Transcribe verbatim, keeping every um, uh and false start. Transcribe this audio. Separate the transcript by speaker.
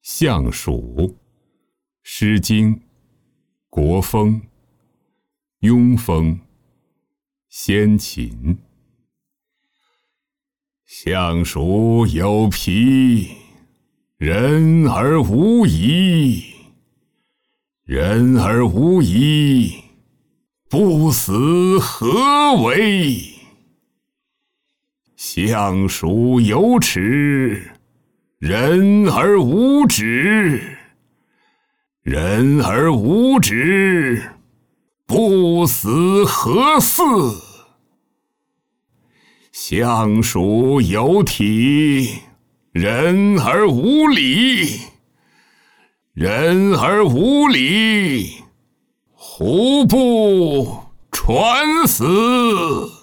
Speaker 1: 相属，诗经，国风，庸风，先秦。相属有皮，人而无仪。人而无仪，不死何为？相属有耻，人而无止。人而无止，不死何似？相属有体，人而无礼。人而无礼，胡不传死？